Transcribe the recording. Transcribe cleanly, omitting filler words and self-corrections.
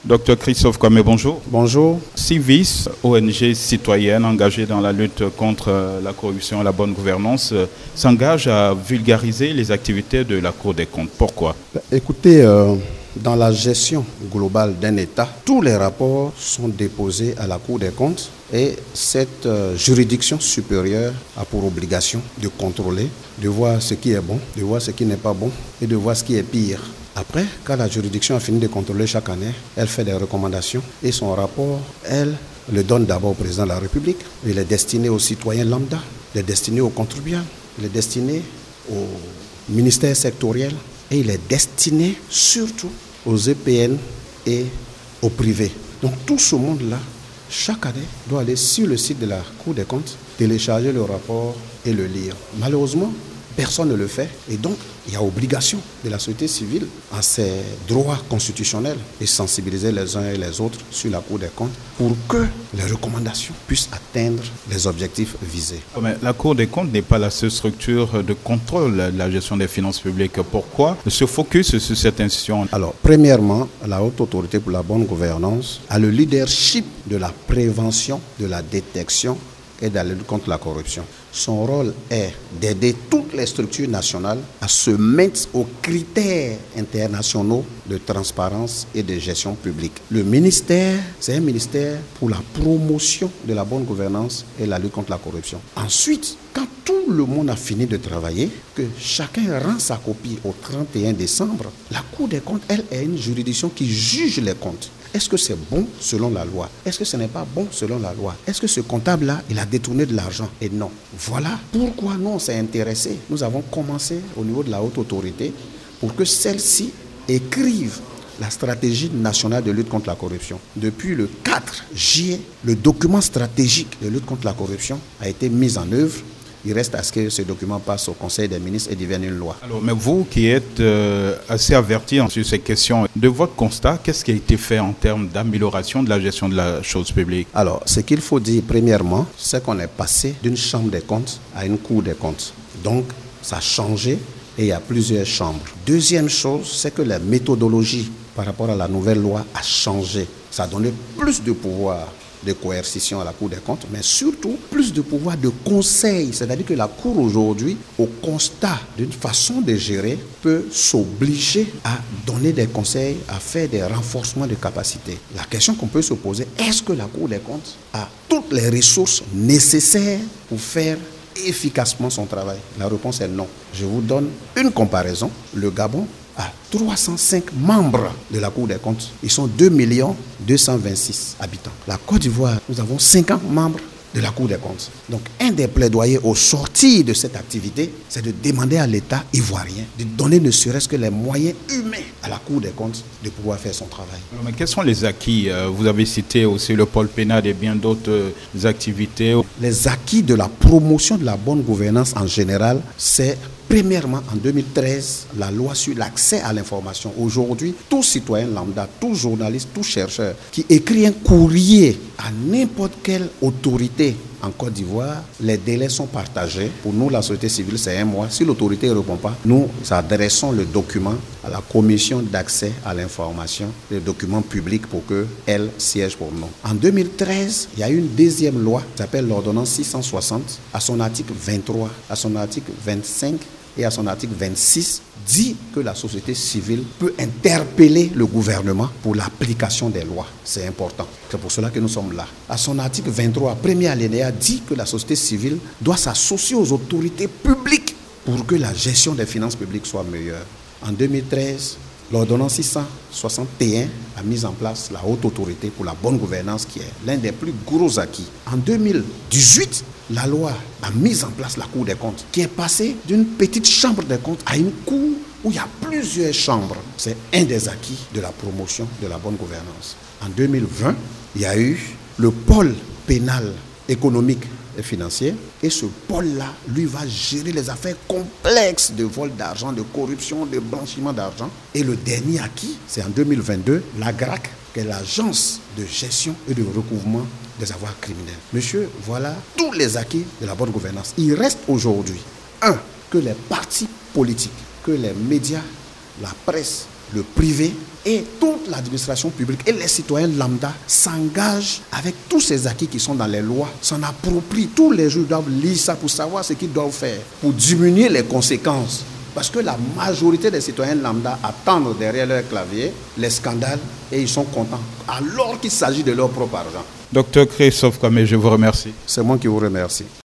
Docteur Christophe Kwame, bonjour. Bonjour. Civis, ONG citoyenne engagée dans la lutte contre la corruption et la bonne gouvernance, s'engage à vulgariser les activités de la Cour des comptes. Pourquoi ? Écoutez, dans la gestion globale d'un État, tous les rapports sont déposés à la Cour des comptes et cette juridiction supérieure a pour obligation de contrôler, de voir ce qui est bon, de voir ce qui n'est pas bon et de voir ce qui est pire. Après, quand la juridiction a fini de contrôler chaque année, elle fait des recommandations et son rapport, elle le donne d'abord au président de la République. Il est destiné aux citoyens lambda, il est destiné aux contribuables, il est destiné aux ministères sectoriels et il est destiné surtout aux EPN et aux privés. Donc tout ce monde-là, chaque année, doit aller sur le site de la Cour des comptes, télécharger le rapport et le lire. Malheureusement, personne ne le fait et donc il y a obligation de la société civile à ses droits constitutionnels et sensibiliser les uns et les autres sur la Cour des comptes pour que les recommandations puissent atteindre les objectifs visés. Mais la Cour des comptes n'est pas la seule structure de contrôle de la gestion des finances publiques. Pourquoi se focus sur cette institution ? Alors, premièrement, la Haute Autorité pour la bonne gouvernance a le leadership de la prévention, de la détection et de la lutte contre la corruption. Son rôle est d'aider toutes les structures nationales à se mettre aux critères internationaux de transparence et de gestion publique. Le ministère, c'est un ministère pour la promotion de la bonne gouvernance et la lutte contre la corruption. Ensuite, quand tout le monde a fini de travailler, que chacun rend sa copie au 31 décembre, la Cour des comptes, elle, est une juridiction qui juge les comptes. Est-ce que c'est bon selon la loi? Est-ce que ce n'est pas bon selon la loi? Est-ce que ce comptable-là, il a détourné de l'argent? Et non. Voilà pourquoi nous, on s'est intéressés. Nous avons commencé au niveau de la haute autorité pour que celle-ci écrive la stratégie nationale de lutte contre la corruption. Depuis le 4 juillet, le document stratégique de lutte contre la corruption a été mis en œuvre. Il reste à ce que ce document passe au Conseil des ministres et devienne une loi. Alors, mais vous qui êtes assez averti sur ces questions, de votre constat, qu'est-ce qui a été fait en termes d'amélioration de la gestion de la chose publique? Alors, ce qu'il faut dire premièrement, c'est qu'on est passé d'une chambre des comptes à une cour des comptes. Donc, ça a changé et il y a plusieurs chambres. Deuxième chose, c'est que la méthodologie par rapport à la nouvelle loi a changé. Ça a donné plus de pouvoir de coercition à la Cour des comptes, mais surtout plus de pouvoir de conseil. C'est-à-dire que la Cour aujourd'hui, au constat d'une façon de gérer, peut s'obliger à donner des conseils, à faire des renforcements de capacités. La question qu'on peut se poser, est-ce que la Cour des comptes a toutes les ressources nécessaires pour faire efficacement son travail? La réponse est non. Je vous donne une comparaison. Le Gabon a 305 membres de la Cour des comptes. Ils sont 2 226 habitants. La Côte d'Ivoire, nous avons 50 membres de la Cour des comptes. Donc, un des plaidoyers au sortir de cette activité, c'est de demander à l'État ivoirien de donner ne serait-ce que les moyens humains à la Cour des comptes de pouvoir faire son travail. Mais quels sont les acquis? Vous avez cité aussi le pôle pénal et bien d'autres activités. Les acquis de la promotion de la bonne gouvernance en général, c'est premièrement, en 2013, la loi sur l'accès à l'information. Aujourd'hui, tout citoyen lambda, tout journaliste, tout chercheur qui écrit un courrier à n'importe quelle autorité en Côte d'Ivoire, les délais sont partagés. Pour nous, la société civile, c'est 1 mois. Si l'autorité ne répond pas, nous adressons le document à la commission d'accès à l'information, le document public pour qu'elle siège pour nous. En 2013, il y a eu une deuxième loi qui s'appelle l'ordonnance 660, à son article 23, à son article 25, et à son article 26, dit que la société civile peut interpeller le gouvernement pour l'application des lois. C'est important. C'est pour cela que nous sommes là. À son article 23, premier alinéa, dit que la société civile doit s'associer aux autorités publiques pour que la gestion des finances publiques soit meilleure. En 2013, l'ordonnance 661 a mis en place la haute autorité pour la bonne gouvernance qui est l'un des plus gros acquis. En 2018, la loi a mis en place la Cour des comptes qui est passée d'une petite chambre des comptes à une cour où il y a plusieurs chambres. C'est un des acquis de la promotion de la bonne gouvernance. En 2020, il y a eu le pôle pénal économique et financier et ce pôle-là, lui, va gérer les affaires complexes de vol d'argent, de corruption, de blanchiment d'argent. Et le dernier acquis, c'est en 2022, l'AGRAC, qui est l'agence de gestion et de recouvrement des avoirs criminels. Monsieur, voilà tous les acquis de la bonne gouvernance. Il reste aujourd'hui, que les partis politiques, que les médias, la presse le privé et toute l'administration publique et les citoyens lambda s'engagent avec tous ces acquis qui sont dans les lois, s'en approprient. Tous les jours, ils doivent lire ça pour savoir ce qu'ils doivent faire, pour diminuer les conséquences. Parce que la majorité des citoyens lambda attendent derrière leur clavier les scandales et ils sont contents, alors qu'il s'agit de leur propre argent. Docteur Christophe Kamé, je vous remercie. C'est moi qui vous remercie.